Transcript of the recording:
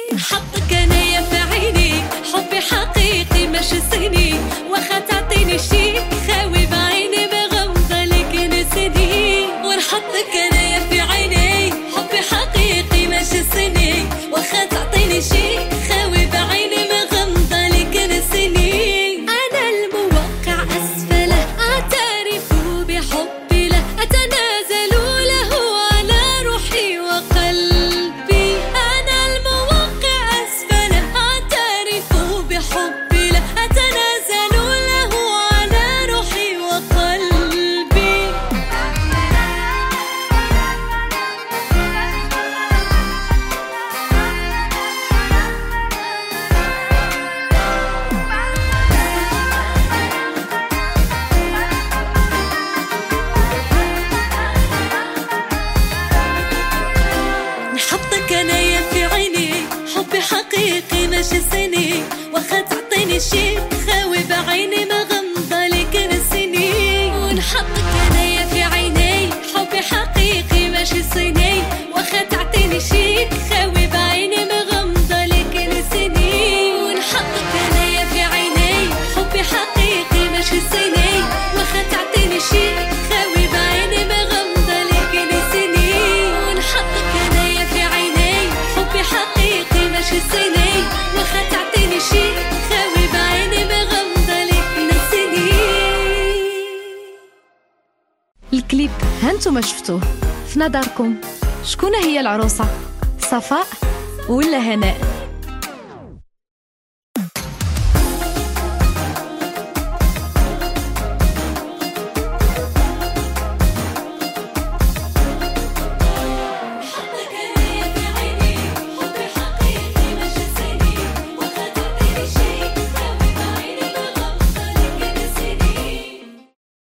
حطك انايا في عيني، حبي حقيقي ماشي صيني، واخا تعطيني شي خاوي بعيني بغمضة لك نسيني. ونحطك انايا في عيني، حبي حقيقي ماشي صيني، واخا تعطيني شي خاوي بعيني بغمضة لك نسيني. انا الموقع اسفله اعترف بحبي له، اتنازل له على روحي وقلبي. انا الموقع اسفله اعترف بحبي له، اتنازل له على روحي وقلبي. نحطك انايا في عيني، حبي حقيقي ماشي صيني، واخا تعطيني شي خاوي بعيني مغمضة لك نسيني. ونحطك انايا في عيني، حبي حقيقي ماشي صيني، واخا تعطيني شي خاوي بعيني مغمضة لك نسيني. ونحطك انايا في عيني، حبي حقيقي ماشي صيني، واخا تعطيني شي خاوي بعيني مغمضة لك نسيني. ونحطك انايا في عيني، حبي حقيقي ماشي صيني، واخا تعطيني شي خاوي بعيني مغمضة لك نسيني. الكليب هانتوما شفتوه، في نظركم شكون هي العروسة؟ صفاء ولا هناء؟